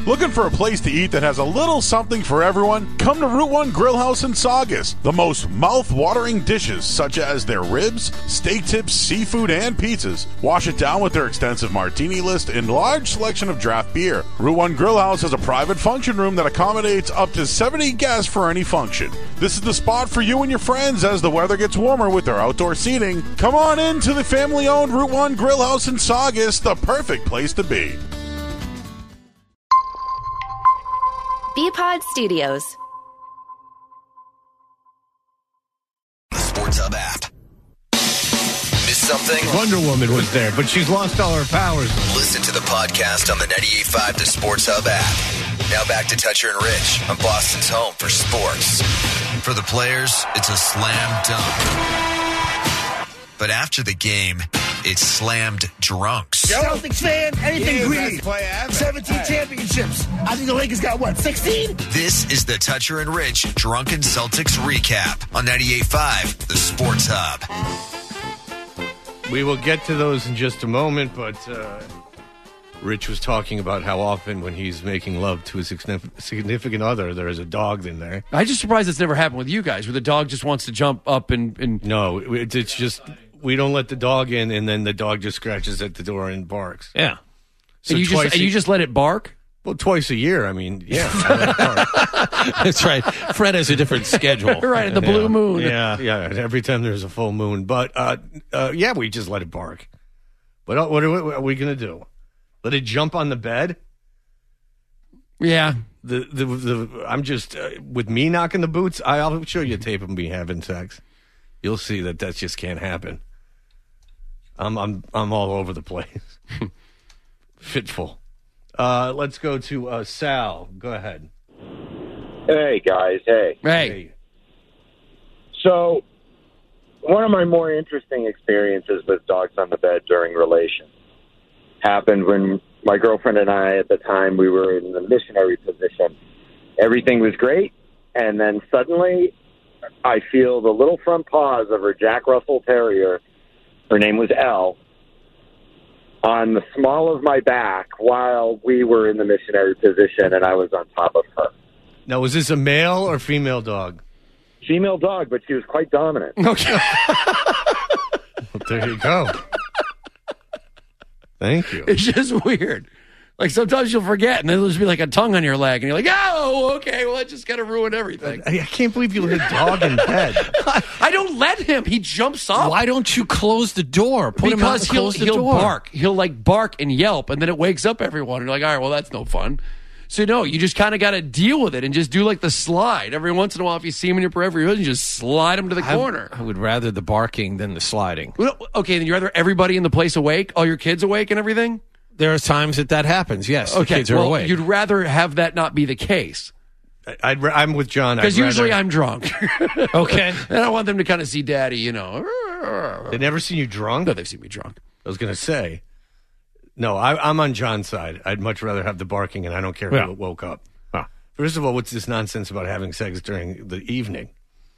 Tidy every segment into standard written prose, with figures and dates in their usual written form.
Looking for a place to eat that has a little something for everyone? Come to Route 1 Grill House in Saugus. The most mouth-watering dishes, such as their ribs, steak tips, seafood, and pizzas. Wash it down with their extensive martini list and large selection of draft beer. Route 1 Grill House has a private function room that accommodates up to 70 guests for any function. This is the spot for you and your friends as the weather gets warmer with their outdoor seating. Come on in to the family-owned Route 1 Grill House in Saugus, the perfect place to be. Bpod Studios. Sports Hub app. Missed something? Wonder Woman was there, but she's lost all her powers. Listen to the podcast on the 98.5 The Sports Hub app. Now back to Toucher and Rich on Boston's home for sports. For the players, it's a slam dunk. But after the game, it's slammed drunks. Celtics fan, anything greedy. 17 championships. I think the Lakers got, 16? This is the Toucher and Rich Drunken Celtics recap on 98.5 The Sports Hub. We will get to those in just a moment, but Rich was talking about how often when he's making love to his significant other, there is a dog in there. I'm just surprised it's never happened with you guys, where the dog just wants to jump up and... No, it's just... We don't let the dog in, and then the dog just scratches at the door and barks. Yeah. So and you just let it bark? Well, twice a year. I mean, yeah. I let it bark. That's right. Fred has a different schedule. Right, the blue moon. Yeah, every time there's a full moon. But, yeah, we just let it bark. But what are we going to do? Let it jump on the bed? Yeah. I'm just, with me knocking the boots, I'll show you a tape of me having sex. You'll see that just can't happen. I'm all over the place. Fitful. Let's go to Sal. Go ahead. Hey, guys. Hey. So, one of my more interesting experiences with dogs on the bed during relations happened when my girlfriend and I, at the time, we were in the missionary position. Everything was great, and then suddenly I feel the little front paws of her Jack Russell Terrier, her name was Elle, on the small of my back while we were in the missionary position and I was on top of her. Now, was this a male or female dog? Female dog, but she was quite dominant. Okay. Well, there you go. Thank you. It's just weird. Like, sometimes you'll forget, and then there'll just be like a tongue on your leg, and you're like, oh, okay, well, it just kind of ruined everything. I can't believe you let a dog in bed. I don't let him. He jumps up. Why don't you close the door? Put him out and close the door. He'll bark. He'll, bark and yelp, and then it wakes up everyone. And you're like, all right, well, that's no fun. So, no, you just kind of got to deal with it and just do, the slide. Every once in a while, if you see him in your periphery vision, just slide him to the corner. I would rather the barking than the sliding. Well, okay, then you'd rather everybody in the place awake, all your kids awake and everything? There are times that happens, yes. Okay, the kids are awake. You'd rather have that not be the case. I'm with John. Because usually I'm drunk. Okay. And I want them to kind of see Daddy, They've never seen you drunk? No, they've seen me drunk. I was going to say. No, I'm on John's side. I'd much rather have the barking, and I don't care who woke up. Huh. First of all, what's this nonsense about having sex during the evening?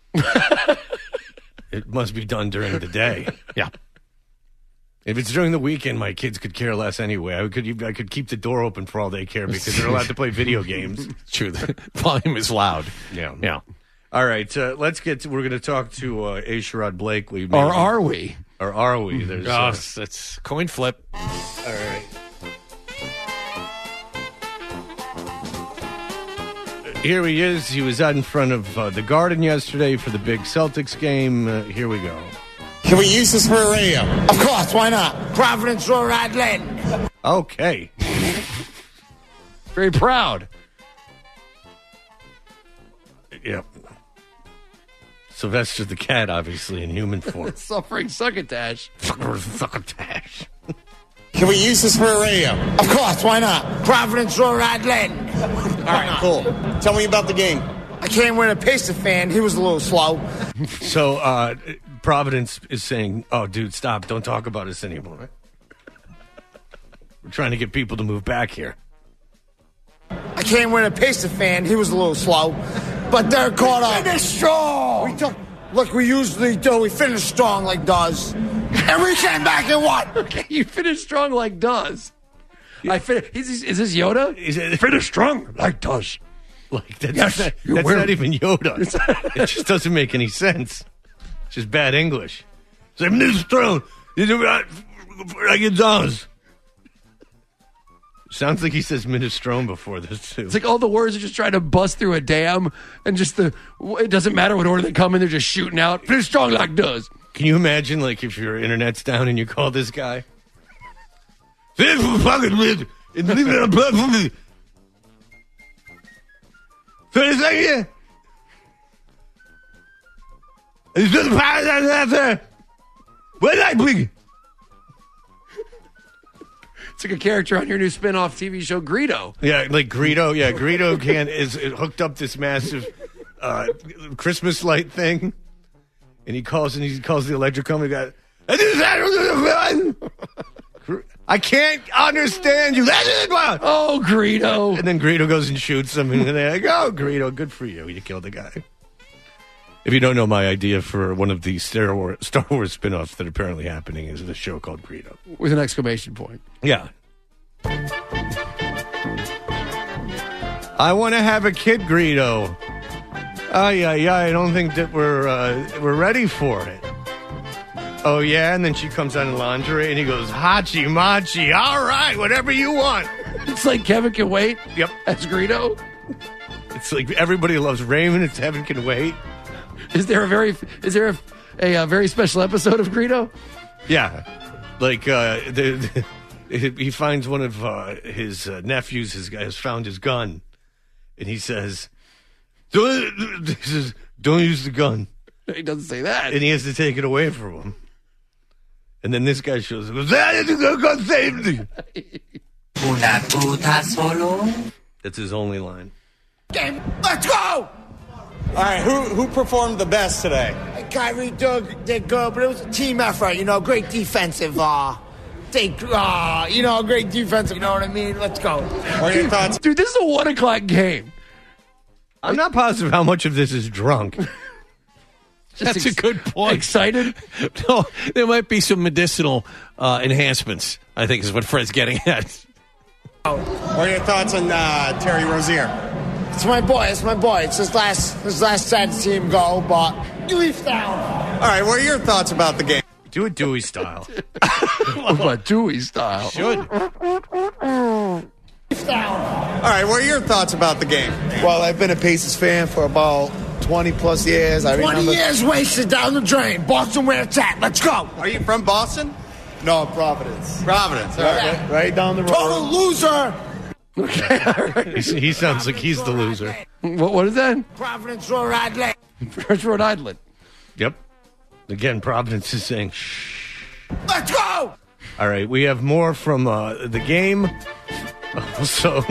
It must be done during the day. Yeah. If it's during the weekend, my kids could care less anyway. I could keep the door open for all they care because they're allowed to play video games. True. The volume is loud. Yeah. All right. We're going to talk to A. Sherrod Blakely. Maybe. Or are we? Or are we? There's that's coin flip. All right. Here he is. He was out in front of the Garden yesterday for the big Celtics game. Here we go. Can we use this for a radio? Of course, why not? Providence, Rhode Island. Okay. Very proud. Yep. Sylvester the cat, obviously, in human form. Suffering succotash. Succotash. Can we use this for a radio? Of course, why not? Providence, Rhode Island. All right, cool. Tell me about the game. I came with a Pacer fan. He was a little slow. So, Providence is saying, oh, dude, stop. Don't talk about us anymore. We're trying to get people to move back here. I came with a Pacer fan. He was a little slow. But they're caught up. Finish strong! Look, we usually do. We finish strong like does. And we came back and won. Okay, you finish strong like does. Is this Yoda? Finish strong like does. Like that's Yes, you that's will. not even Yoda. It just doesn't make any sense. It's just bad English. Say finish strong. Like it does. Sounds like he says minestrone before this too. It's like all the words are just trying to bust through a dam, and it doesn't matter what order they come in, they're just shooting out. Finish strong like does. Can you imagine, like, if your internet's down and you call this guy? Finish It's like a character on your new spin-off TV show, Greedo. Yeah, like Greedo. Yeah, Greedo is hooked up this massive Christmas light thing, and he calls the electric company guy. I can't understand you. Oh, Greedo. And then Greedo goes and shoots him, and they're like, "Oh, Greedo, good for you. You killed the guy." If you don't know, my idea for one of the Star Wars spin-offs that are apparently happening is a show called Greedo. With an exclamation point. Yeah. I want to have a kid, Greedo. I don't think that we're ready for it. Oh, yeah? And then she comes out in lingerie, and he goes, Hachi Machi, all right, whatever you want. It's like Kevin Can Wait. Yep. As Greedo. It's like everybody loves Raymond. It's Heaven Can Wait. Is there a very special episode of Greedo? Yeah. Like, he finds one of his nephews has found his gun, and he says, don't use the gun. He doesn't say that. And he has to take it away from him. And then this guy shows up and goes, God save me. Una puta solo. That's his only line. Game. Let's go! All right, who performed the best today? Kyrie did good, but it was a team effort. Great defensive. Great defensive. You know what I mean? Let's go. What are your thoughts? Dude, this is a 1 o'clock game. I'm not positive how much of this is drunk. That's a good point. Excited? No, there might be some medicinal enhancements, I think is what Fred's getting at. What are your thoughts on Terry Rozier? It's my boy. It's his last sad to see him go, but Leafs down. All right, what are your thoughts about the game? Do it Dewey style. What Dewey style? Should. Leafs down. All right, what are your thoughts about the game? Well, I've been a Pacers fan for about 20 plus years. 20 years wasted down the drain. Boston, where it's at. Let's go. Are you from Boston? No, Providence. Providence. All right. Right down the road. Total loser. Okay, all right. He sounds like he's the loser. What is that? Providence, Rhode Island. First Rhode Island. Yep. Again, Providence is saying, shh. Let's go. All right, we have more from the game. Also,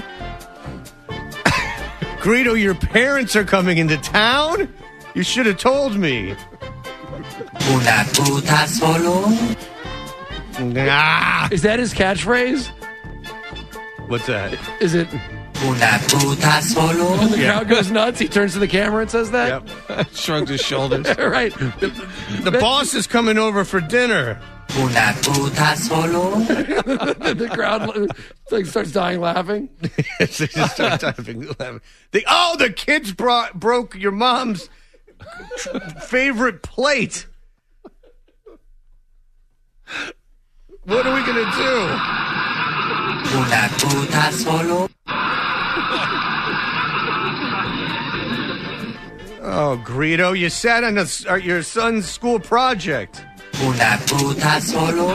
Greedo, your parents are coming into town? You should have told me. Una puta solo. Ah! Is that his catchphrase? What's that? Is it? Una puta solo. When the crowd goes nuts, he turns to the camera and says that? Yep. Shrugged his shoulders. Right. The boss is coming over for dinner. Una puta solo. The crowd starts dying laughing. They just start laughing. The kids broke your mom's favorite plate. What are we going to do? Una puta solo. Oh, Greedo, you sat on your son's school project. Una puta solo.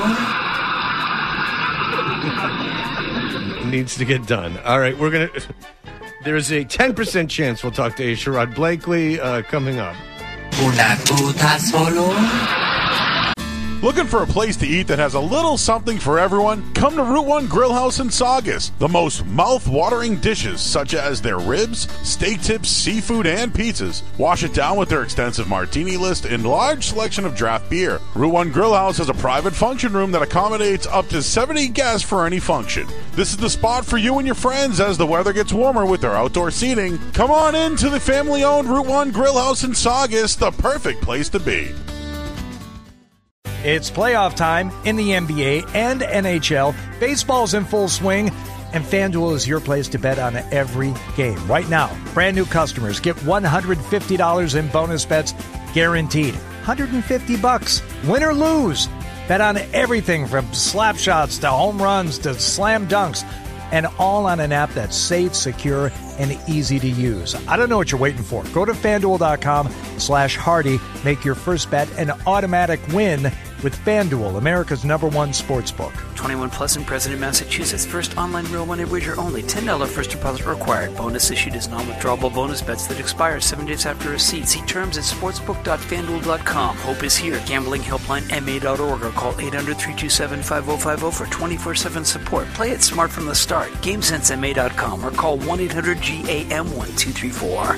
Needs to get done. All right, there's a 10% chance we'll talk to Sherrod Blakely coming up. Una puta solo. Looking for a place to eat that has a little something for everyone? Come to Route 1 Grill House in Saugus. The most mouth-watering dishes, such as their ribs, steak tips, seafood, and pizzas. Wash it down with their extensive martini list and large selection of draft beer. Route 1 Grill House has a private function room that accommodates up to 70 guests for any function. This is the spot for you and your friends as the weather gets warmer with their outdoor seating. Come on in to the family-owned Route 1 Grill House in Saugus, the perfect place to be. It's playoff time in the NBA and NHL. Baseball's in full swing, and FanDuel is your place to bet on every game. Right now, brand new customers get $150 in bonus bets guaranteed. $150, win or lose. Bet on everything from slap shots to home runs to slam dunks, and all on an app that's safe, secure, and easy to use. I don't know what you're waiting for. Go to FanDuel.com/Hardy. Make your first bet an automatic win with FanDuel, America's #1 sportsbook. 21 plus in President, Massachusetts. First online real money wager only. $10 first deposit required. Bonus issued as non-withdrawable bonus bets that expire 7 days after receipt. See terms at sportsbook.fanduel.com. Hope is here. Gambling helpline MA.org or call 800-327-5050 for 24/7 support. Play it smart from the start. GameSenseMA.com or call 1-800-GAM-1234.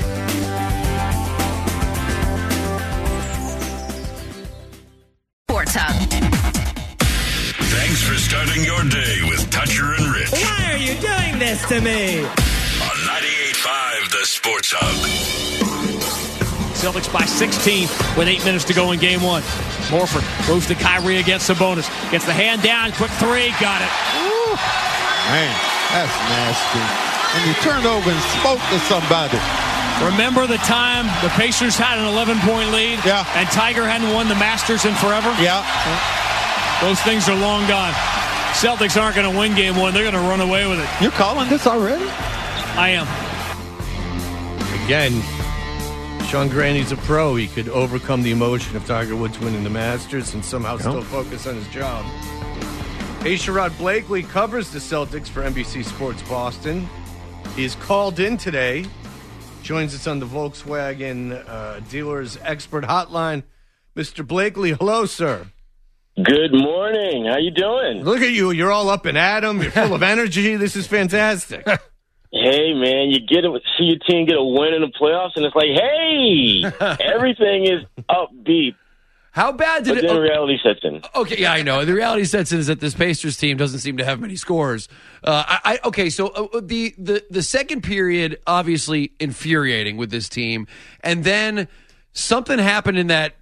Sports Hub. Thanks for starting your day with Toucher and Rich. Why are you doing this to me? On 98.5 The Sports Hub. Celtics by 16 with 8 minutes to go in game one. Morford goes to Kyrie against Sabonis. Gets the hand down, quick three, got it. Woo. Man, that's nasty. And you turned over and spoke to somebody. Remember the time the Pacers had an 11-point lead? Yeah. And Tiger hadn't won the Masters in forever? Yeah. Those things are long gone. Celtics aren't going to win game one. They're going to run away with it. You're calling this already? I am. Again, Sean Graney's a pro. He could overcome the emotion of Tiger Woods winning the Masters and somehow still focus on his job. Hey, Sherrod Blakely covers the Celtics for NBC Sports Boston. He's called in today. Joins us on the Volkswagen Dealers Expert Hotline. Mr. Blakely, hello, sir. Good morning. How you doing? Look at you. You're all up and at 'em. You're full of energy. This is fantastic. Hey, man, you see your team get a win in the playoffs, and it's like, hey, everything is upbeat. How bad did but then reality sets in. Okay, yeah, I know. The reality sets in is that this Pacers team doesn't seem to have many scores. The second period, obviously infuriating with this team, and then something happened in that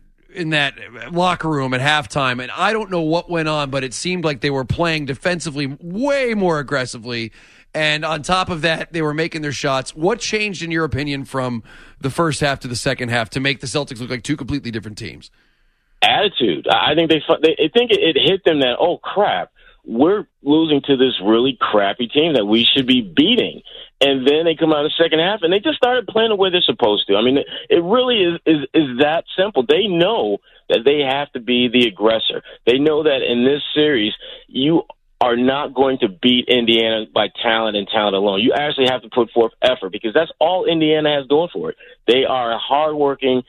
locker room at halftime, and I don't know what went on, but it seemed like they were playing defensively way more aggressively, and on top of that, they were making their shots. What changed, in your opinion, from the first half to the second half to make the Celtics look like two completely different teams? Attitude. I think they think it hit them that, oh, crap, we're losing to this really crappy team that we should be beating. And then they come out of the second half, and they just started playing the way they're supposed to. I mean, it really is that simple. They know that they have to be the aggressor. They know that in this series, you are not going to beat Indiana by talent and talent alone. You actually have to put forth effort because that's all Indiana has going for it. They are a hardworking,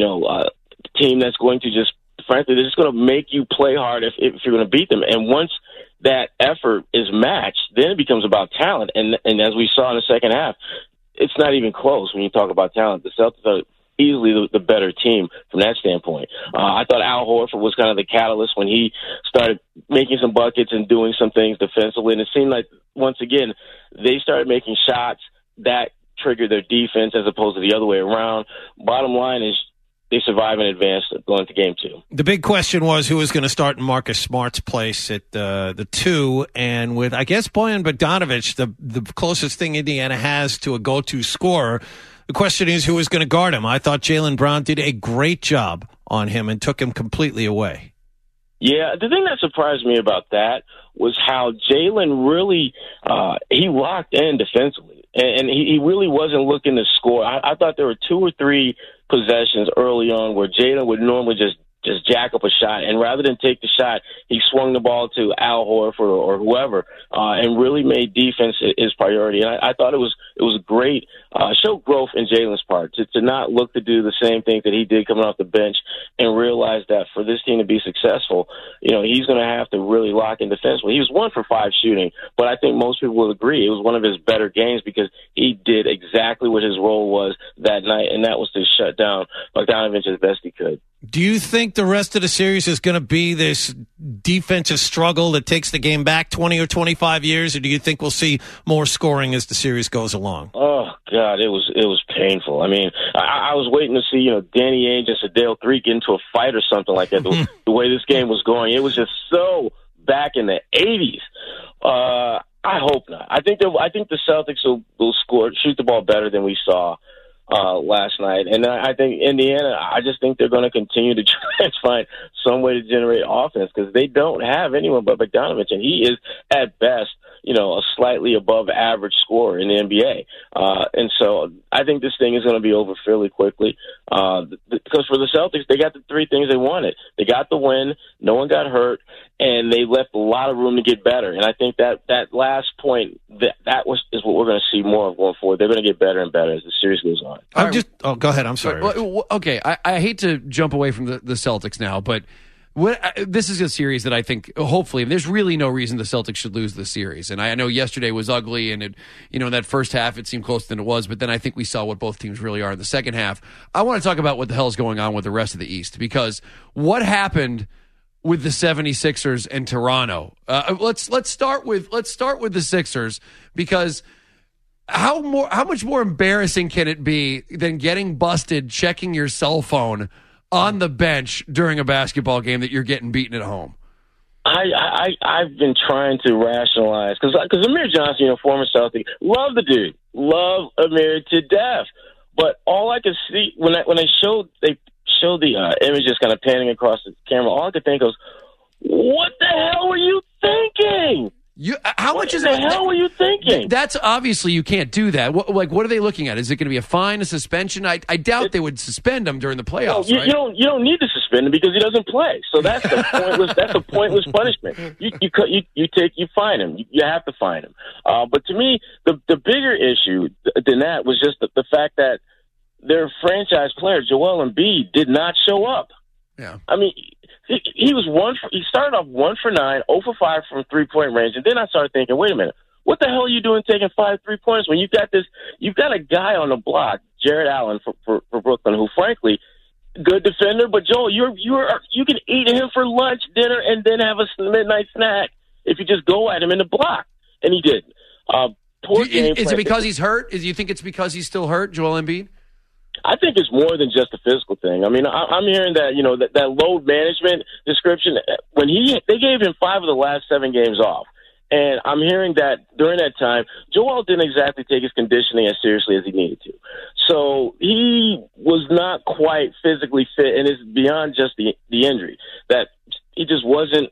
team that's going to just, frankly, they're just going to make you play hard if you're going to beat them. And once that effort is matched, then it becomes about talent. And as we saw in the second half, it's not even close when you talk about talent. The Celtics are easily the better team from that standpoint. I thought Al Horford was kind of the catalyst when he started making some buckets and doing some things defensively. And it seemed like, once again, they started making shots that triggered their defense as opposed to the other way around. Bottom line is, they survive and advance going to game two. The big question was who was going to start in Marcus Smart's place at the two, and with, I guess, Bojan Bogdanovic, the closest thing Indiana has to a go-to scorer, the question is who was going to guard him. I thought Jaylen Brown did a great job on him and took him completely away. Yeah, the thing that surprised me about that was how Jaylen really he locked in defensively, and he really wasn't looking to score. I thought there were 2 or 3 possessions early on where Jaylen would normally just jack up a shot, and rather than take the shot, he swung the ball to Al Horford or whoever, and really made defense his priority. And I thought it was great, showed growth in Jaylen's part to not look to do the same thing that he did coming off the bench, and realize that for this team to be successful, he's going to have to really lock in defensively. He was 1 for 5 shooting, but I think most people will agree it was one of his better games because he did exactly what his role was that night, and that was to shut down Bogdanovic as best he could. Do you think the rest of the series is going to be this defensive struggle that takes the game back 20 or 25 years, or do you think we'll see more scoring as the series goes along? Oh God, it was painful. I mean, I was waiting to see Danny Ainge and Sadale 3 get into a fight or something like that. The way this game was going, it was just so back in the 80s. I hope not. I think the Celtics will shoot the ball better than we saw last night, and I think Indiana. I just think they're going to continue to try and find some way to generate offense because they don't have anyone but Bogdanovich, and he is at best, a slightly above average scorer in the NBA. And so I think this thing is going to be over fairly quickly because for the Celtics, they got the three things they wanted. They got the win, no one got hurt, and they left a lot of room to get better. And I think that last point, is what we're going to see more of going forward. They're going to get better and better as the series goes on. Go ahead. I'm sorry. Okay, I hate to jump away from the Celtics now, but this is a series that I think, hopefully, there's really no reason the Celtics should lose the series. And I know yesterday was ugly, and in that first half it seemed closer than it was, but then I think we saw what both teams really are in the second half. I want to talk about what the hell is going on with the rest of the East, because what happened with the 76ers and Toronto? Let's start with the Sixers, because how much more embarrassing can it be than getting busted checking your cell phone on the bench during a basketball game that you're getting beaten at home? I've been trying to rationalize because Amir Johnson, former Celtic, love the dude, love Amir to death. But all I could see when they showed the images kind of panning across the camera, all I could think was, what the hell were you thinking? What the hell were you thinking? That's obviously you can't do that. What are they looking at? Is it going to be a fine, a suspension? I doubt they would suspend him during the playoffs. No, you don't need to suspend him because he doesn't play. So that's a pointless punishment. You fine him. You have to fine him. But to me, the bigger issue than that was just the fact that their franchise player Joel Embiid did not show up. Yeah, I mean. He started off 1 for 9, 0 for 5 from 3-point range, and then I started thinking, wait a minute, what the hell are you doing taking 5 3-pointers when you've got a guy on the block, Jared Allen for Brooklyn, who frankly, good defender, but Joel, you can eat him for lunch, dinner, and then have a midnight snack if you just go at him in the block, and he didn't. Is it because he's hurt? Do you think it's because he's still hurt, Joel Embiid? I think it's more than just a physical thing. I mean, I'm hearing that that load management description when they gave him 5 of the last 7 games off, and I'm hearing that during that time, Joel didn't exactly take his conditioning as seriously as he needed to. So he was not quite physically fit, and it's beyond just the injury that he just wasn't.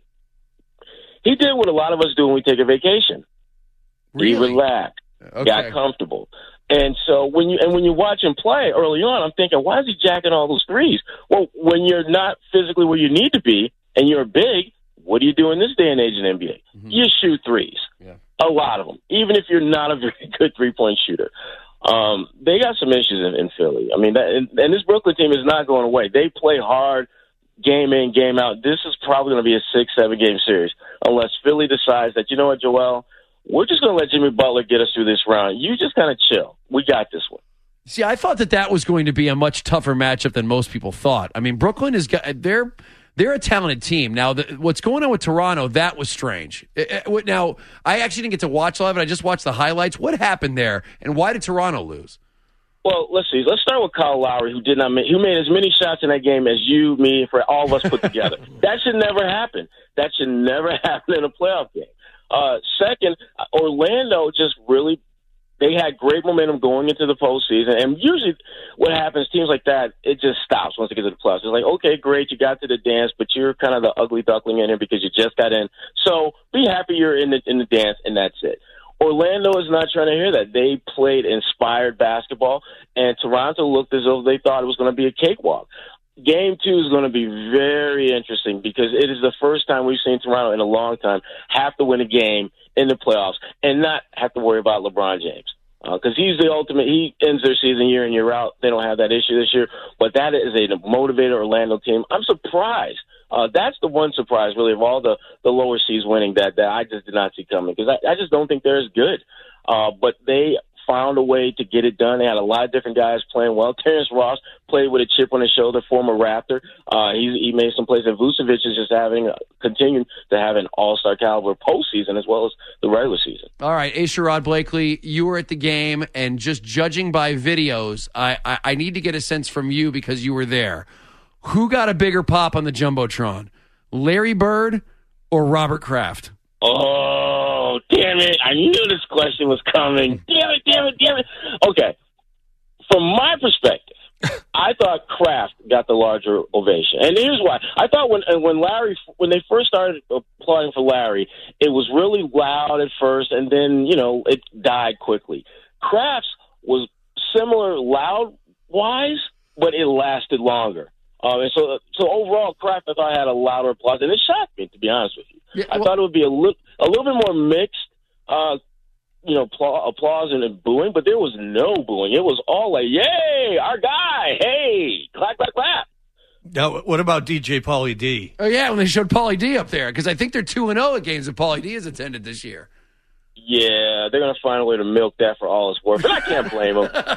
He did what a lot of us do when we take a vacation. Really? He relaxed, got comfortable. And so when you watch him play early on, I'm thinking, why is he jacking all those threes? Well, when you're not physically where you need to be and you're big, what do you do in this day and age in NBA? Mm-hmm. You shoot threes, a lot of them, even if you're not a very good 3-point shooter. They got some issues in Philly. I mean, and this Brooklyn team is not going away. They play hard, game in, game out. This is probably going to be a 6-7 game series unless Philly decides that, you know what, Joel, we're just going to let Jimmy Butler get us through this round. You just kind of chill. We got this one. See, I thought that was going to be a much tougher matchup than most people thought. I mean, Brooklyn they're a talented team. Now, what's going on with Toronto, that was strange. Now, I actually didn't get to watch live, and I just watched the highlights. What happened there, and why did Toronto lose? Well, let's see. Let's start with Kyle Lowry, who made as many shots in that game as you, me, for all of us put together. That should never happen. That should never happen in a playoff game. Second, Orlando they had great momentum going into the postseason, and usually what happens, teams like that, it just stops once they get to the playoffs. It's like, okay, great, you got to the dance, but you're kind of the ugly duckling in here because you just got in. So be happy you're in the dance, and that's it. Orlando is not trying to hear that. They played inspired basketball, and Toronto looked as though they thought it was going to be a cakewalk. Game 2 is going to be very interesting because it is the first time we've seen Toronto in a long time have to win a game in the playoffs and not have to worry about LeBron James. Because he's the ultimate. He ends their season year in, year out. They don't have that issue this year. But that is a motivated Orlando team. I'm surprised. That's the one surprise, really, of all the lower seeds winning that I just did not see coming because I just don't think they're as good. But they found a way to get it done. They had a lot of different guys playing well. Terrence Ross played with a chip on his shoulder, former Raptor. He made some plays. And Vucevic is just continuing to have an all-star caliber postseason as well as the regular season. All right, Sherrod Blakely, you were at the game, and just judging by videos, I need to get a sense from you because you were there. Who got a bigger pop on the Jumbotron, Larry Bird or Robert Kraft? Oh, damn it. I knew this question was coming. Damn it. Okay. From my perspective, I thought Kraft got the larger ovation. And here's why. I thought when they first started applauding for Larry, it was really loud at first, and then, it died quickly. Kraft's was similar loud-wise, but it lasted longer. And so overall, Kraft, I thought, had a louder applause, and it shocked me, to be honest with you. Yeah, I thought it would be a little bit more mixed, applause and booing, but there was no booing. It was all like, yay, our guy, hey, clap, clap, clap. Now, what about DJ Pauly D? Oh, yeah, when they showed Pauly D up there, because I think they're 2-0 at games that Pauly D has attended this year. Yeah, they're going to find a way to milk that for all it's worth. But I can't blame him. But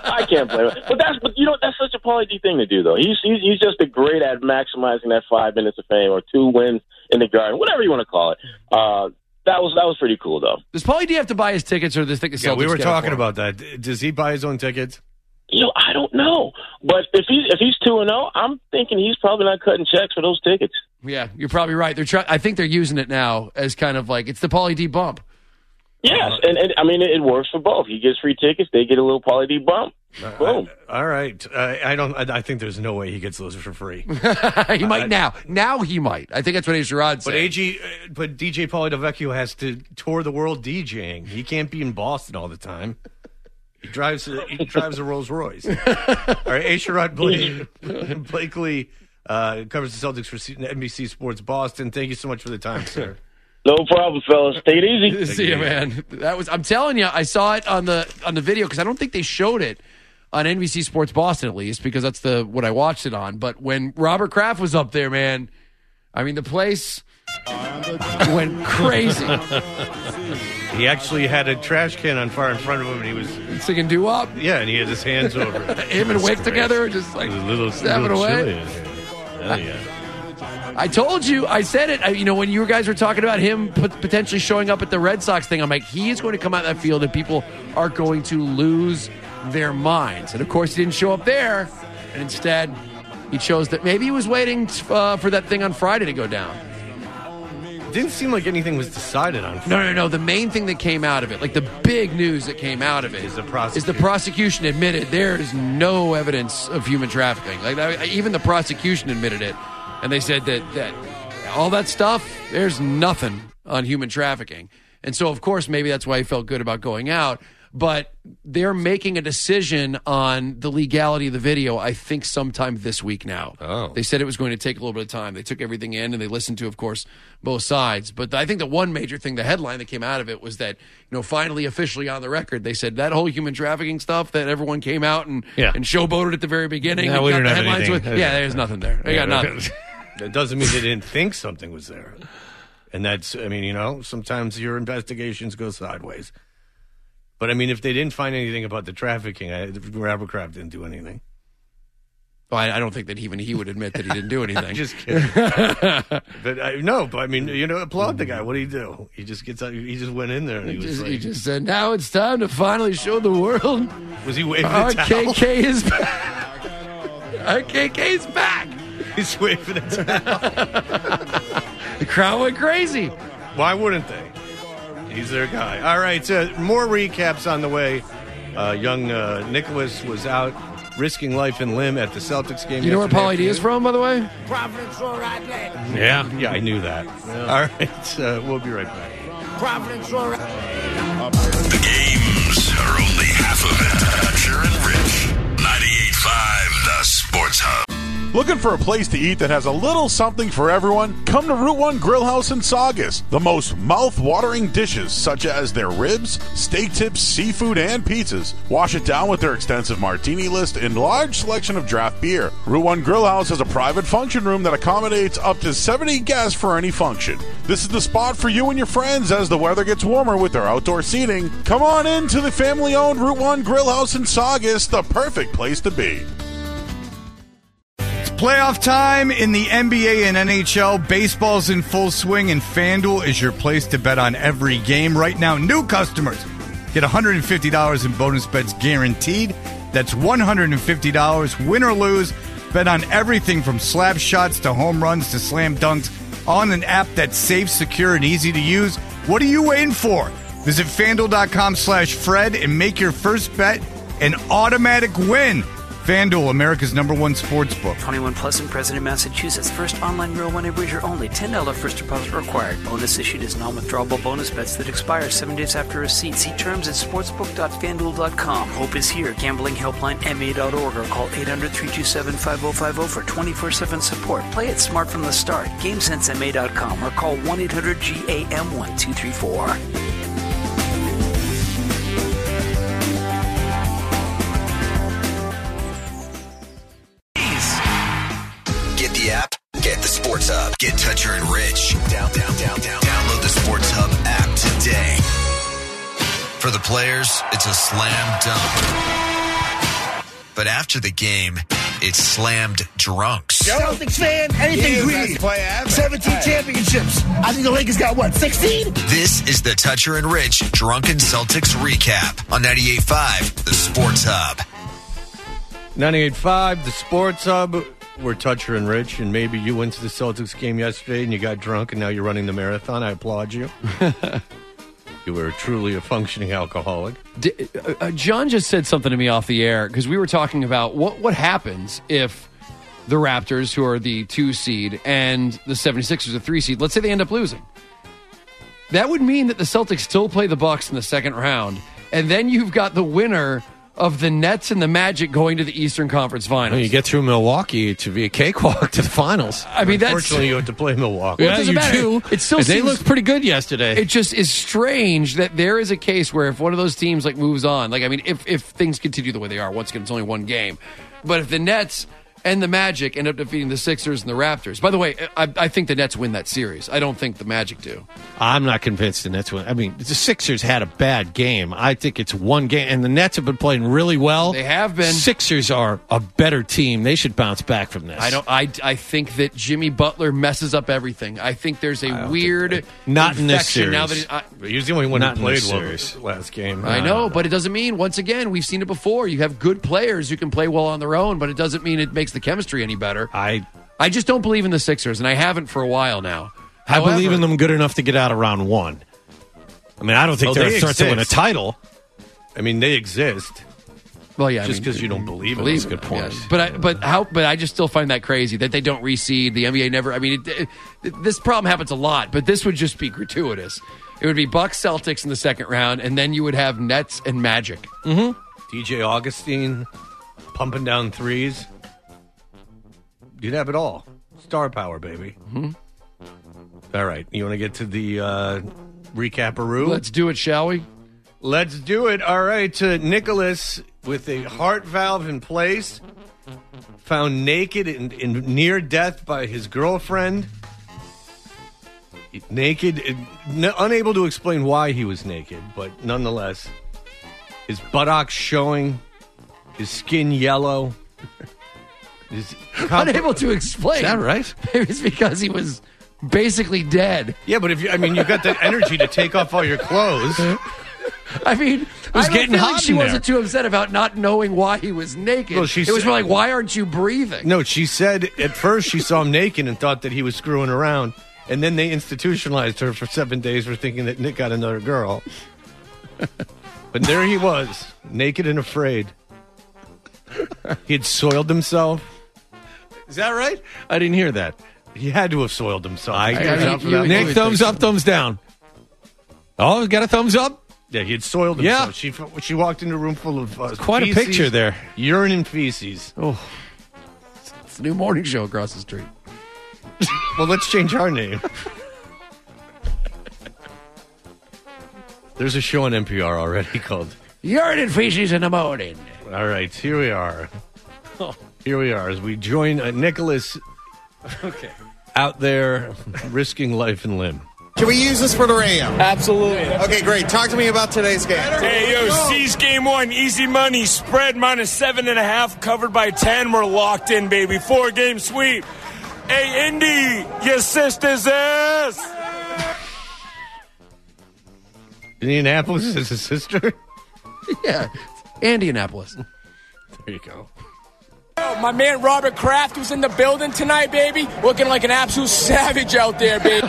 that's such a Pauly D thing to do, though. He's just great at maximizing that 5 minutes of fame or 2 wins in the Garden, whatever you want to call it. That was pretty cool, though. Does Pauly D have to buy his tickets, or does the Celtics? Yeah, we were talking about that. Does he buy his own tickets? I don't know. But if he's 2-0, I'm thinking he's probably not cutting checks for those tickets. Yeah, you're probably right. I think they're using it now as kind of like it's the Pauly D bump. Yes, and I mean, it works for both. He gets free tickets, they get a little Pauly D bump. Boom. All right. I think there's no way he gets those for free. He might now. Now he might. I think that's what Sherrod said. But DJ Pauly DeVecchio has to tour the world DJing. He can't be in Boston all the time. He drives a Rolls Royce. All right, Sherrod Blakely covers the Celtics for NBC Sports Boston. Thank you so much for the time, sir. No problem, fellas. Take it easy. See you, man. I'm telling you, I saw it on the video because I don't think they showed it on NBC Sports Boston, at least, because that's what I watched it on. But when Robert Kraft was up there, man, I mean, the place went crazy. He actually had a trash can on fire in front of him, and he was singing doo-wop. Yeah, and he had his hands over it. Him and Wick together, just like stabbing away. Hell yeah. I told you, I said it, when you guys were talking about him potentially showing up at the Red Sox thing, I'm like, he is going to come out of that field and people are going to lose their minds. And, of course, he didn't show up there. And instead, he chose that maybe he was waiting for that thing on Friday to go down. It didn't seem like anything was decided on Friday. No. The main thing that came out of it, like the big news that came out of it, is the prosecution admitted there is no evidence of human trafficking. Like even the prosecution admitted it. And they said that all that stuff, there's nothing on human trafficking. And so, of course, maybe that's why he felt good about going out. But they're making a decision on the legality of the video, I think, sometime this week now. Oh. They said it was going to take a little bit of time. They took everything in and they listened to, of course, both sides. But I think the one major thing, the headline that came out of it was that, finally, officially on the record, they said that whole human trafficking stuff that everyone came out and showboated at the very beginning. No, we don't have headlines anything. There's nothing there. They got nothing. That doesn't mean they didn't think something was there. And that's, sometimes your investigations go sideways. But, if they didn't find anything about the trafficking, Robert Kraft didn't do anything. Well, I don't think that even he would admit that he didn't do anything. Just kidding. Applaud the guy. What did he do? He just gets out. He just went in there and he just said, "Now it's time to finally show the world." Was he waving the towel? RKK is back. RKK is back. He's waving the towel. The crowd went crazy. Why wouldn't they? He's their guy. All right, more recaps on the way. Young Nicholas was out risking life and limb at the Celtics game. You know where Pauly D is from, by the way? Providence, Rhode Island. Yeah, I knew that. Yeah. All right, we'll be right back. Providence, Rhode Island. The games are only half of it. Toucher and Rich. 98.5 The Sports Hub. Looking for a place to eat that has a little something for everyone? Come to Route 1 Grill House in Saugus. The most mouth-watering dishes, such as their ribs, steak tips, seafood, and pizzas. Wash it down with their extensive martini list and large selection of draft beer. Route 1 Grill House has a private function room that accommodates up to 70 guests for any function. This is the spot for you and your friends as the weather gets warmer with their outdoor seating. Come on in to the family-owned Route 1 Grill House in Saugus, the perfect place to be. Playoff time in the NBA and NHL. Baseball's in full swing, and FanDuel is your place to bet on every game. Right now, new customers get $150 in bonus bets guaranteed. That's $150, win or lose. Bet on everything from slap shots to home runs to slam dunks on an app that's safe, secure, and easy to use. What are you waiting for? Visit FanDuel.com/Fred and make your first bet an automatic win. FanDuel, America's #1 sports book. 21 plus and present in Massachusetts. First online real money wager only. $10 first deposit required. Bonus issued as non-withdrawable bonus bets that expire 7 days after receipt. See terms at sportsbook.fanduel.com. Hope is here. Gambling helpline MA.org or call 800-327-5050 for 24/7 support. Play it smart from the start. GameSenseMA.com or call 1-800-GAM-1234. Get the app, get the Sports Hub, get Toucher and Rich. Download the Sports Hub app today. For the players, it's a slam dunk. But after the game, it's slammed drunks. Celtics fan, anything green. 17 championships. I think the Lakers got, 16? This is the Toucher and Rich Drunken Celtics recap on 98.5, the Sports Hub. 98.5, the Sports Hub. We're Toucher and Rich, and maybe you went to the Celtics game yesterday and you got drunk and now you're running the marathon. I applaud you. You were truly a functioning alcoholic. John just said something to me off the air because we were talking about what happens if the Raptors, who are the 2 seed, and the 76ers, the 3 seed, let's say they end up losing. That would mean that the Celtics still play the Bucks in the second round, and then you've got the winner of the Nets and the Magic going to the Eastern Conference Finals. Well, you get through Milwaukee to be a cakewalk to the finals. I mean, unfortunately, you have to play Milwaukee. Well, it doesn't matter. It still they looked pretty good yesterday. It just is strange that there is a case where if one of those teams moves on, if things continue the way they are, once again, it's only one game. But if the Nets and the Magic end up defeating the Sixers and the Raptors. By the way, I think the Nets win that series. I don't think the Magic do. I'm not convinced the Nets win. I mean, the Sixers had a bad game. I think it's one game, and the Nets have been playing really well. They have been. Sixers are a better team. They should bounce back from this. I think that Jimmy Butler messes up everything. I think there's a weird not in this series. Now that he's the only one who played well last game. I know, but it doesn't mean, once again, we've seen it before. You have good players who can play well on their own, but it doesn't mean it makes the chemistry any better. I just don't believe in the Sixers, and I haven't for a while now. I believe in them good enough to get out of round one. I mean, I don't think they're a threat to win a title. I mean, they exist. Well, yeah, just because you don't believe in them. That's a good point. Yeah. But I just still find that crazy that they don't reseed. The NBA never. I mean, this problem happens a lot, but this would just be gratuitous. It would be Bucks Celtics in the second round, and then you would have Nets and Magic. Mm-hmm. DJ Augustine pumping down threes. You'd have it all. Star power, baby. Mm-hmm. All right. You want to get to the recap-a-roo? Let's do it, shall we? Let's do it. All right. Nicholas, with a heart valve in place, found naked and near death by his girlfriend. Naked, unable to explain why he was naked, but nonetheless, his buttocks showing, his skin yellow. Unable to explain. Is that right? It's because he was basically dead. Yeah, but you got that energy to take off all your clothes. I mean, was getting hot like she in there. wasn't too upset about not knowing why he was naked. Well, it was more like, why aren't you breathing? No, she said at first she saw him naked and thought that he was screwing around, and then they institutionalized her for 7 days for thinking that Nick got another girl. But there he was, naked and afraid. He had soiled himself. Is that right? I didn't hear that. He had to have soiled himself. Nick, thumbs up, thumbs down. Oh, got a thumbs up? Yeah, he had soiled himself. Yeah. She walked into a room full of quite feces, a picture there. Urine and feces. Oh. It's the new morning show across the street. Well, let's change our name. There's a show on NPR already called Urine and Feces in the Morning. All right, here we are. Here we are as we join Nicholas out there risking life and limb. Can we use this for the radio? Absolutely. Okay, great. Talk to me about today's game. Hey, yo, C's game 1, easy money, spread -7.5, covered by 10. We're locked in, baby. 4-game sweep. Hey, Indy, your sister's ass. Indianapolis is his sister? Yeah, Indianapolis. There you go. My man Robert Kraft was in the building tonight, baby. Looking like an absolute savage out there, baby.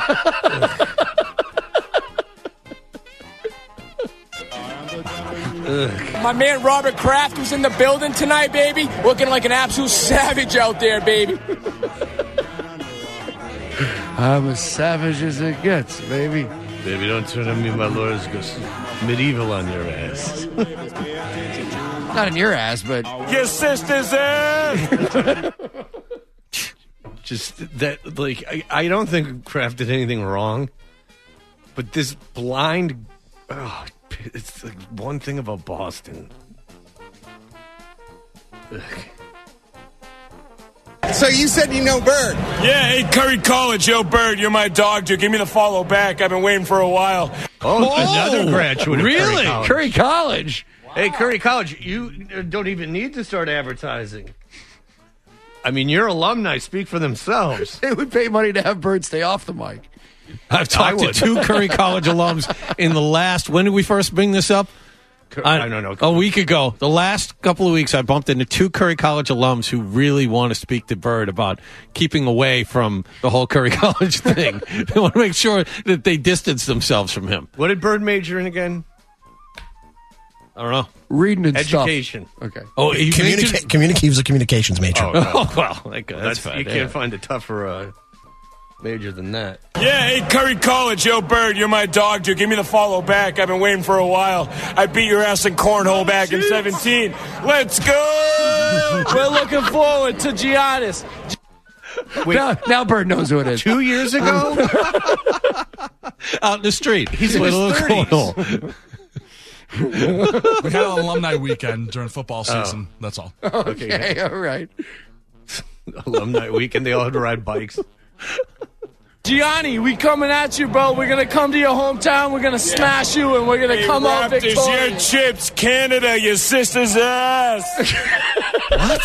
My man Robert Kraft was in the building tonight, baby. Looking like an absolute savage out there, baby. I'm as savage as it gets, baby. Baby, don't turn on me, my lord. Goes medieval on your ass. Not in your ass, but your sister's ass. Just that, like, I don't think Kraft did anything wrong, but this blind, it's like one thing about Boston. Ugh. So you said you know Bird. Yeah, hey, Curry College. Yo, Bird, you're my dog, dude. Give me the follow back. I've been waiting for a while. Oh, another graduate. Really? Curry College. Wow. Hey, Curry College, you don't even need to start advertising. I mean, your alumni speak for themselves. They would pay money to have Bird stay off the mic. I've talked to 2 Curry College alums in the last, when did we first bring this up? I don't know. A week ago. The last couple of weeks, I bumped into 2 Curry College alums who really want to speak to Bird about keeping away from the whole Curry College thing. They want to make sure that they distance themselves from him. What did Bird major in again? I don't know. Reading and education. Stuff. Okay. Oh, he was a communications major. Oh, well, that's fine. You can't find a tougher major than that. Yeah, hey, Curry College. Yo, Bird, you're my dog, dude. Give me the follow back. I've been waiting for a while. I beat your ass in cornhole back in 17. Let's go! We're looking forward to Giannis. Now Bird knows who it is. 2 years ago? Out in the street. He's in his 30s. We had an alumni weekend during football season. That's all. Okay, all right. Alumni weekend, they all had to ride bikes. Gianni, we coming at you, bro. We're going to come to your hometown. We're going to smash you, and we're going to come out Raptors, victorious. your chips, Canada, your sister's ass. What?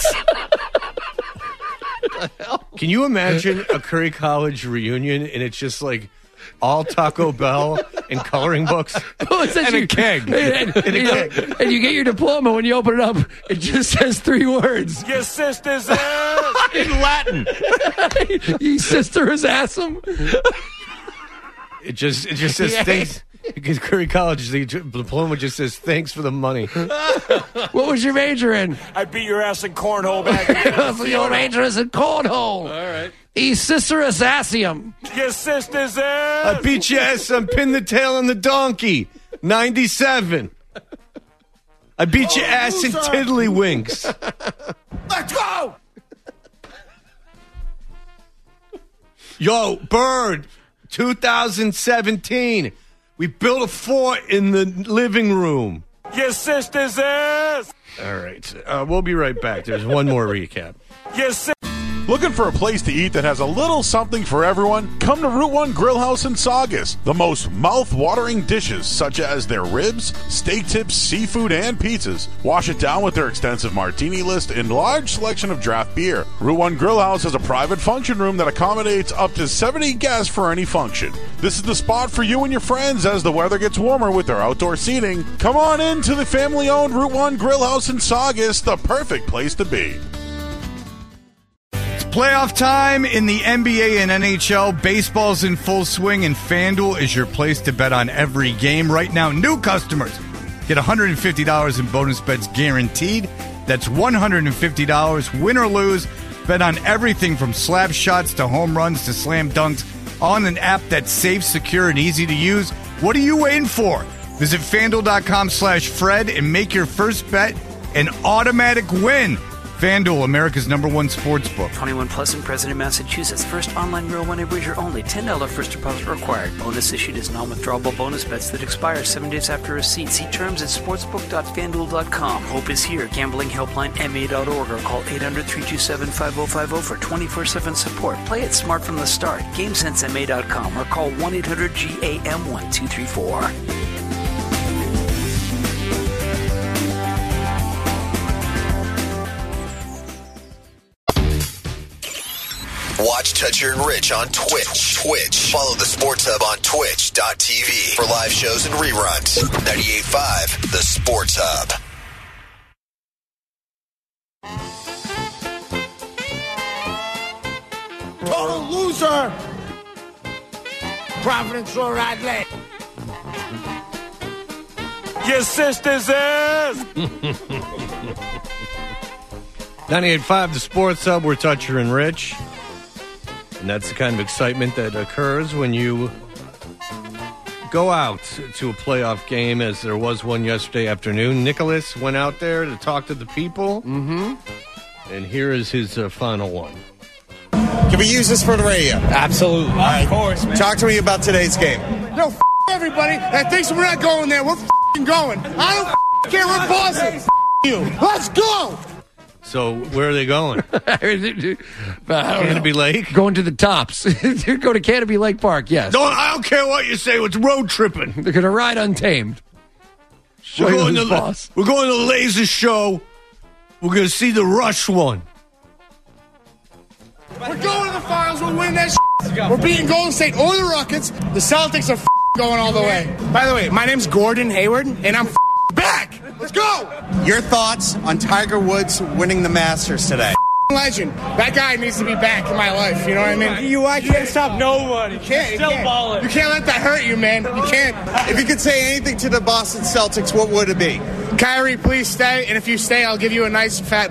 Can you imagine a Curry College reunion and it's just like all Taco Bell and coloring books and a keg. And you get your diploma, when you open it up, it just says 3 words. Your sister's ass. In Latin. Your sister is awesome. It just says thanks. Because Curry College, the diploma just says thanks for the money. What was your major in? I beat your ass in cornhole back. So your major is in cornhole. All right. E sister Asassium. Your sister's ass. I beat your ass on Pin the Tail on the Donkey. 97. I beat your ass in Tiddlywinks. Let's go! Yo, Bird, 2017. We built a fort in the living room. Your sister's ass. All right. We'll be right back. There's one more recap. Your sister. Looking for a place to eat that has a little something for everyone? Come to Route 1 Grill House in Saugus. The most mouth-watering dishes, such as their ribs, steak tips, seafood, and pizzas. Wash it down with their extensive martini list and large selection of draft beer. Route 1 Grill House has a private function room that accommodates up to 70 guests for any function. This is the spot for you and your friends as the weather gets warmer with their outdoor seating. Come on in to the family-owned Route 1 Grill House in Saugus, the perfect place to be. Playoff time in the NBA and NHL. Baseball's in full swing, and FanDuel is your place to bet on every game. Right now, new customers get $150 in bonus bets guaranteed. That's $150, win or lose. Bet on everything from slap shots to home runs to slam dunks on an app that's safe, secure, and easy to use. What are you waiting for? Visit FanDuel.com/Fred and make your first bet an automatic win. FanDuel, America's #1 sports book. 21 plus in President, Massachusetts. First online Real Money wager only. $10 first deposit required. Bonus issued as non-withdrawable bonus bets that expire 7 days after receipt. See terms at sportsbook.fanduel.com. Hope is here. Gambling helpline MA.org or call 800-327-5050 for 24/7 support. Play it smart from the start. GameSenseMA.com or call 1-800-GAM-1234. Watch Toucher and Rich on Twitch. Follow the Sports Hub on twitch.tv for live shows and reruns. 98.5, the Sports Hub. Total loser. Providence, Rhode Island. Your sister's ass. 98.5, the Sports Hub. We're Toucher and Rich. And that's the kind of excitement that occurs when you go out to a playoff game, as there was one yesterday afternoon. Nicholas went out there to talk to the people. Mm-hmm. And here is his final one. Can we use this for the radio? Absolutely. All right. Of course, man. Talk to me about today's game. No, everybody that thinks we're not going there. We're going. I don't care. We're Boston. You. Let's go. So where are they going? Canopy Lake? Going to the tops. They're going to Canopy Lake Park, yes. No, I don't care what you say. It's road tripping. They're going to ride Untamed. We're going to the Laser Show. We're going to see the Rush one. We're going to the finals. We'll win that shit. We're beating Golden State or the Rockets. The Celtics are going all the way. By the way, my name's Gordon Hayward, and I'm back. Let's go. Your thoughts on Tiger Woods winning the Masters today? Legend. That guy needs to be back in my life. You know what I mean? I can't stop nobody. You can't. You can't let that hurt you, man. You can't. If you could say anything to the Boston Celtics, what would it be? Kyrie, please stay. And if you stay, I'll give you a nice fat.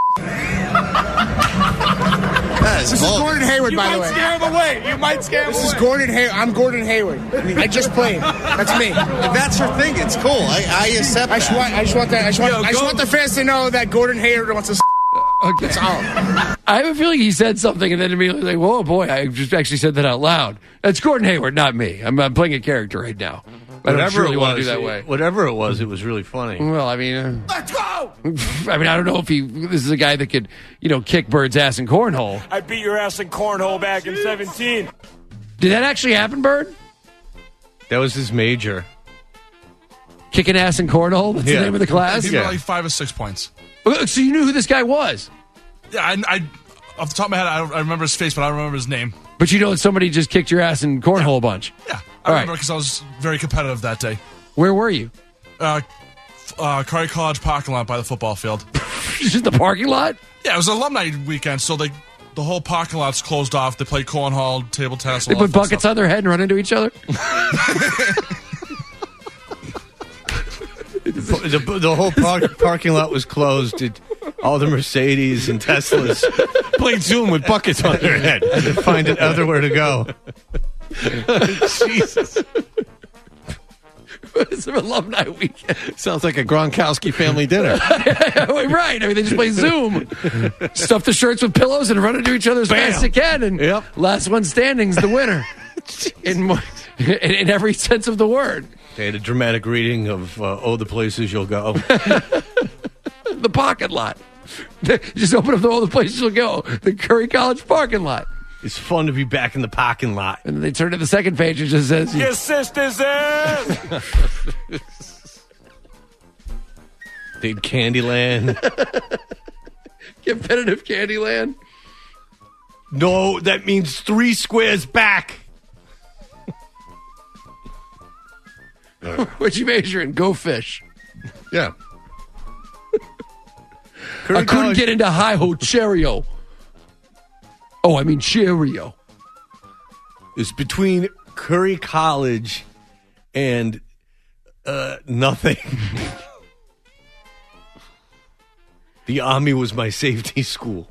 This is Gordon Hayward, by the way. You might scare him away. This is Gordon Hayward. I'm Gordon Hayward. I just played. That's me. If that's your thing, it's cool. I accept that. I just want the fans to know that Gordon Hayward wants to. Okay. That's all. I have a feeling he said something and then immediately like, whoa, boy, I just actually said that out loud. That's Gordon Hayward, not me. I'm playing a character right now. I don't really want to do that way. Whatever it was really funny. Well, I mean... Let's go! I mean, I don't know if this is a guy that could, kick Bird's ass in cornhole. I beat your ass in cornhole back in 17. Did that actually happen, Bird? That was his major. Kicking ass in cornhole? That's the name of the class? He got like 5 or 6 points. So you knew who this guy was? Yeah, I off the top of my head, I remember his face, but I don't remember his name. But you know that somebody just kicked your ass in cornhole a bunch? Yeah, I remember because I was very competitive that day. Where were you? Curry College parking lot by the football field. Just the parking lot? Yeah, it was an alumni weekend, so the whole parking lot's closed off. They played cornhole, table tennis. They put buckets on their head and run into each other? The whole parking lot was closed. All the Mercedes and Teslas played Zoom with buckets on their head to find another to go. Jesus. It's an alumni weekend. Sounds like a Gronkowski family dinner. Right. I mean, they just play Zoom. Stuff the shirts with pillows and run into each other as fast as they can. And last one standing's the winner. in every sense of the word. They had a dramatic reading of the Places You'll Go. The parking lot. Just open up all the places you'll go. The Curry College parking lot. It's fun to be back in the parking lot. And then they turn to the second page and just says... Your sister's ass! Big Candyland. Competitive Candyland? No, that means 3 squares back. What'd you major in? Go fish. Yeah. I couldn't get into Hi-Ho Cheerio. Oh, I mean Cheerio. It's between Curry College and nothing. The Army was my safety school.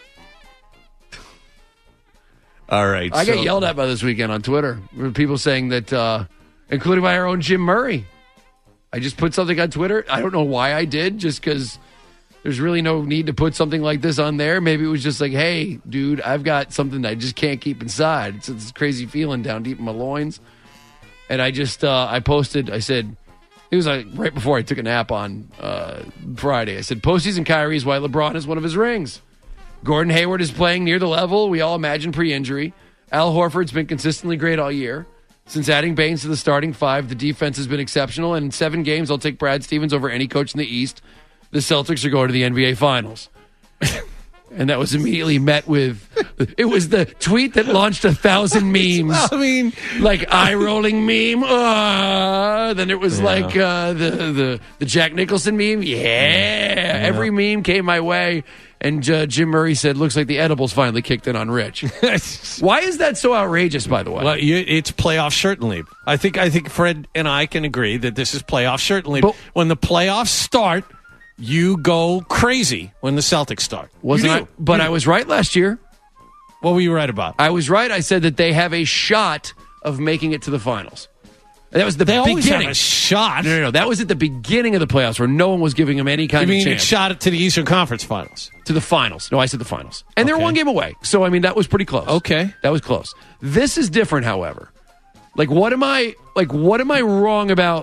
All right. I got yelled at by this weekend on Twitter. People saying that, including by our own Jim Murray. I just put something on Twitter. I don't know why I did, just because There's really no need to put something like this on there. Maybe it was just like, hey, dude, I've got something I just can't keep inside. It's this crazy feeling down deep in my loins. And I just, I posted, I said, it was like right before I took a nap on Friday. I said, postseason Kyrie is why LeBron has one of his rings. Gordon Hayward is playing near the level we all imagined pre-injury. Al Horford's been consistently great all year. Since adding Baines to the starting five, the defense has been exceptional. And in 7 games, I'll take Brad Stevens over any coach in the East. The Celtics are going to the NBA Finals. And that was immediately met with, it was the tweet that launched 1,000 memes. I mean, like eye-rolling meme. Then it was like the Jack Nicholson meme. Yeah. Every meme came my way. And Jim Murray said, looks like the edibles finally kicked in on Rich. Why is that so outrageous, by the way? Well, it's playoff shirt and leave. I think Fred and I can agree that this is playoff shirt and leave. But when the playoffs start, you go crazy when the Celtics start. I was right last year. What were you right about? I was right. I said that they have a shot of making it to the finals. That was the beginning. Always have a shot. No. That was at the beginning of the playoffs where no one was giving them any kind of chance. You mean it shot it to the Eastern Conference Finals? To the finals. No, I said the finals. And they're one game away. So, I mean, that was pretty close. Okay. That was close. This is different, however. What am I wrong about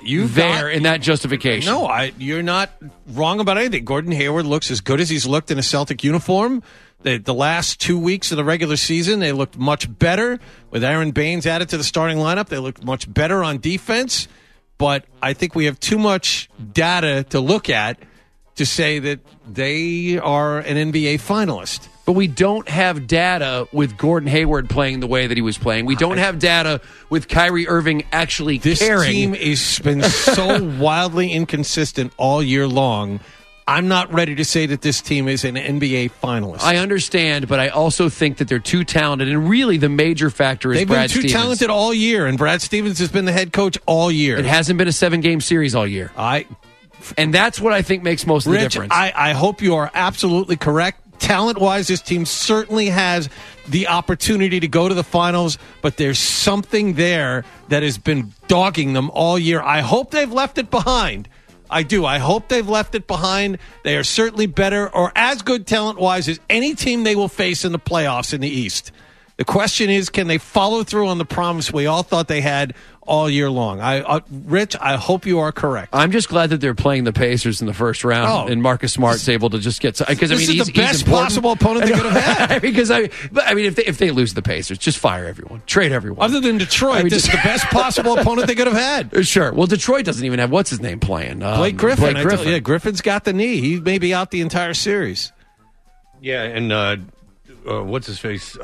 in that justification? No, you're not wrong about anything. Gordon Hayward looks as good as he's looked in a Celtic uniform. The last 2 weeks of the regular season, they looked much better. With Aaron Baines added to the starting lineup, they looked much better on defense. But I think we have too much data to look at to say that they are an NBA finalist. But we don't have data with Gordon Hayward playing the way that he was playing. We don't have data with Kyrie Irving actually this caring. This team has been so wildly inconsistent all year long. I'm not ready to say that this team is an NBA finalist. I understand, but I also think that they're too talented. And really, the major factor is Brad Stevens. They've been too talented all year, and Brad Stevens has been the head coach all year. It hasn't been a 7-game series all year. And that's what I think makes most of the difference. I hope you are absolutely correct. Talent-wise, this team certainly has the opportunity to go to the finals, but there's something there that has been dogging them all year. I hope they've left it behind. I do. I hope they've left it behind. They are certainly better or as good talent-wise as any team they will face in the playoffs in the East. The question is, can they follow through on the promise we all thought they had all year long? Rich, I hope you are correct. I'm just glad that they're playing the Pacers in the first round, and Marcus Smart's able to just get. Because I mean, he's the best possible opponent they could have had. Because if they lose the Pacers, just fire everyone, trade everyone. Other than Detroit, this is the best possible opponent they could have had. Sure. Well, Detroit doesn't even have what's his name playing. Blake Griffin. Yeah, Griffin's got the knee. He may be out the entire series. Yeah, and what's his face?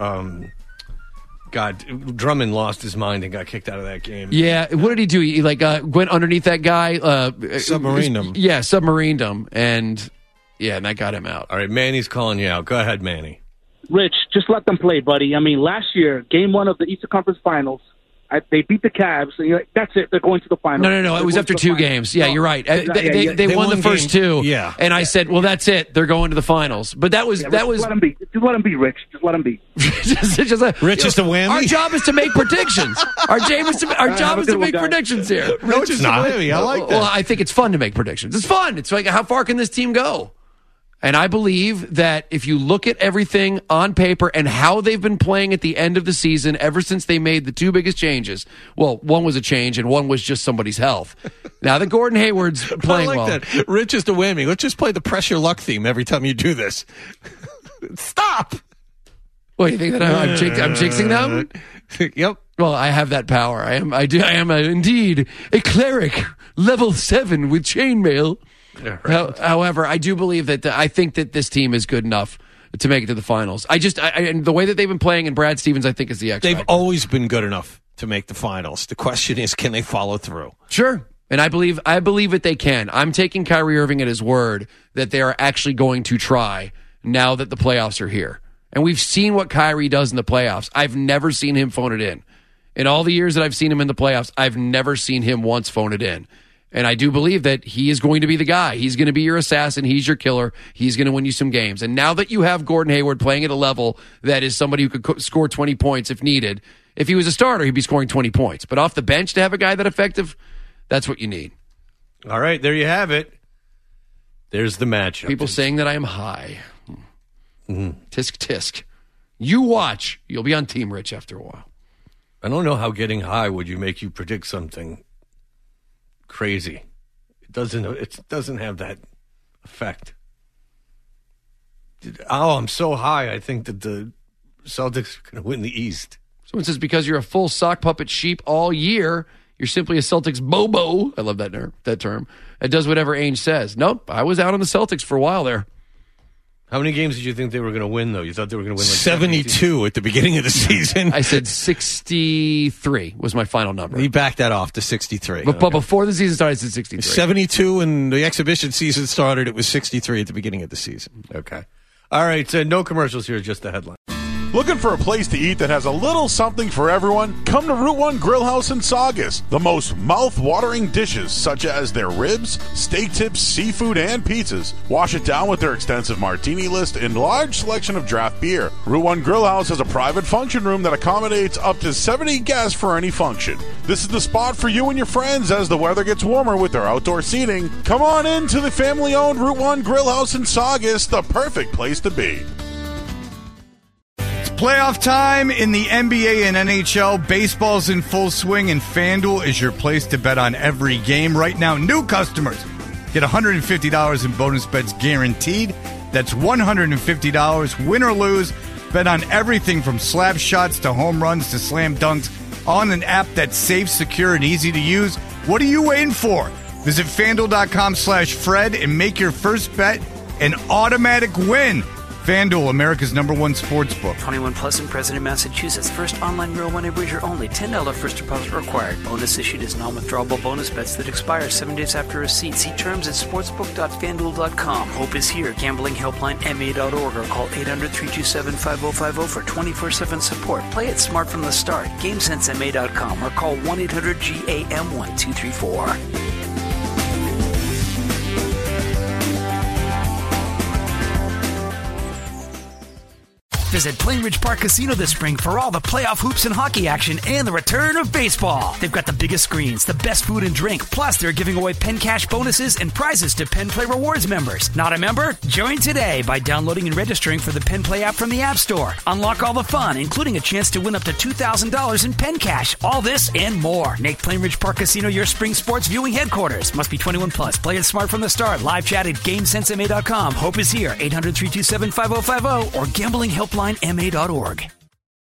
God, Drummond lost his mind and got kicked out of that game. Yeah, what did he do? He went underneath that guy. Submarined him. Yeah, submarined him, and that got him out. All right, Manny's calling you out. Go ahead, Manny. Rich, just let them play, buddy. I mean, last year, Game 1 of the Eastern Conference Finals, they beat the Cavs. And you're like, that's it. They're going to the finals. No. It was after 2 games. Yeah, you're right. They won the first 2. Yeah, and I said, well, that's it. They're going to the finals. But that was Just let them be. Just let them be, Rich. Just let them be. Rich is the whammy. Our job is to make predictions. Our job is to make predictions here. Rich is not. I like that. Well, I think it's fun to make predictions. It's fun. It's like, how far can this team go? And I believe that if you look at everything on paper and how they've been playing at the end of the season ever since they made the 2 biggest changes, well, one was a change and one was just somebody's health. Now that Gordon Hayward's playing I like that. Rich is the whammy. Let's just play the pressure luck theme every time you do this. Stop. What, you think that I'm jinxing them? Yep. Well, I have that power. I am indeed a cleric, level 7 with chainmail. Yeah, right. However, I do believe that I think that this team is good enough to make it to the finals. And the way that they've been playing, and Brad Stevens, I think, is the X factor. They've always been good enough to make the finals. The question is, can they follow through? Sure. And I believe that they can. I'm taking Kyrie Irving at his word that they are actually going to try now that the playoffs are here. And we've seen what Kyrie does in the playoffs. I've never seen him phone it in. In all the years that I've seen him in the playoffs, I've never seen him once phone it in. And I do believe that he is going to be the guy. He's going to be your assassin. He's your killer. He's going to win you some games. And now that you have Gordon Hayward playing at a level that is somebody who could score 20 points if needed, if he was a starter, he'd be scoring 20 points. But off the bench to have a guy that effective, that's what you need. All right, there you have it. There's the matchup. People saying that I am high. Tisk, tisk. You watch. You'll be on Team Rich after a while. I don't know how getting high would you make you predict something crazy. It doesn't have that effect. Oh, I'm so high. I think that the Celtics are going to win the East. Someone says because you're a full sock puppet sheep all year, you're simply a Celtics bobo. I love that term. It does whatever Ainge says. Nope, I was out on the Celtics for a while there. How many games did you think they were going to win, though? You thought they were going to win like 72 at the beginning of the season. I said 63 was my final number. He backed that off to 63. But before the season started, I said 63. 72 and the exhibition season started, it was 63 at the beginning of the season. Okay. All right, no commercials here, just the headline. Looking for a place to eat that has a little something for everyone? Come to Route 1 Grill House in Saugus. The most mouth-watering dishes, such as their ribs, steak tips, seafood, and pizzas. Wash it down with their extensive martini list and large selection of draft beer. Route 1 Grill House has a private function room that accommodates up to 70 guests for any function. This is the spot for you and your friends as the weather gets warmer with their outdoor seating. Come on in to the family-owned Route 1 Grill House in Saugus, the perfect place to be. Playoff time in the NBA and NHL. Baseball's in full swing, and FanDuel is your place to bet on every game. Right now, new customers get $150 in bonus bets guaranteed. That's $150, win or lose. Bet on everything from slap shots to home runs to slam dunks on an app that's safe, secure, and easy to use. What are you waiting for? Visit FanDuel.com/Fred and make your first bet an automatic win. FanDuel, America's #1 sportsbook. 21 plus in President, Massachusetts. First online real money wager only. $10 first deposit required. Bonus issued as non-withdrawable bonus bets that expire 7 days after receipt. See terms at sportsbook.fanduel.com. Hope is here. Gambling helpline MA.org or call 800-327-5050 for 24/7 support. Play it smart from the start. GameSenseMA.com or call 1-800-GAM-1234. Visit Plainridge Park Casino this spring for all the playoff hoops and hockey action and the return of baseball. They've got the biggest screens, the best food and drink, plus they're giving away Penn Cash bonuses and prizes to Penn Play Rewards members. Not a member? Join today by downloading and registering for the Penn Play app from the App Store. Unlock all the fun, including a chance to win up to $2,000 in Penn Cash. All this and more. Make Plainridge Park Casino your spring sports viewing headquarters. Must be 21 plus. Play it smart from the start. Live chat at GameSenseMA.com. Hope is here. 800-327-5050 or gamblinghelpline.ma.org.